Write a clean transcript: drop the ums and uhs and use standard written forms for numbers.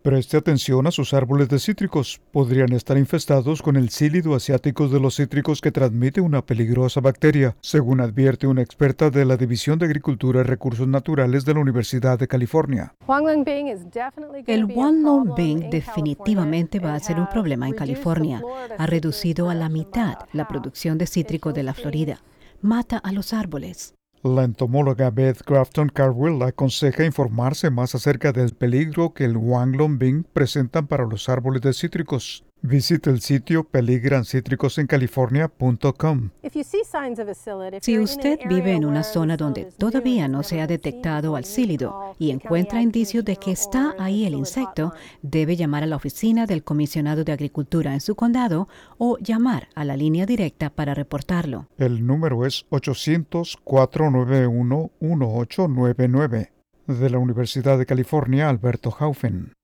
Preste atención a sus árboles de cítricos. Podrían estar infestados con el Psyllium asiáticus de los cítricos que transmite una peligrosa bacteria, según advierte una experta de la División de Agricultura y Recursos Naturales de la Universidad de California. El Huanglongbing definitivamente va a ser un problema en California. Ha reducido a la mitad la producción de cítrico de la Florida. Mata a los árboles. La entomóloga Beth Grafton Cardwell aconseja informarse más acerca del peligro que el Huanglongbing presentan para los árboles de cítricos. Visite el sitio peligrancítricosencalifornia.com. Si usted vive en una zona donde todavía no se ha detectado al Psyllium y encuentra indicios de que está ahí el insecto, debe llamar a la oficina del comisionado de Agricultura en su condado o llamar a la línea directa para reportarlo. El número es 800-491-1899. De la Universidad de California, Alberto Haufen.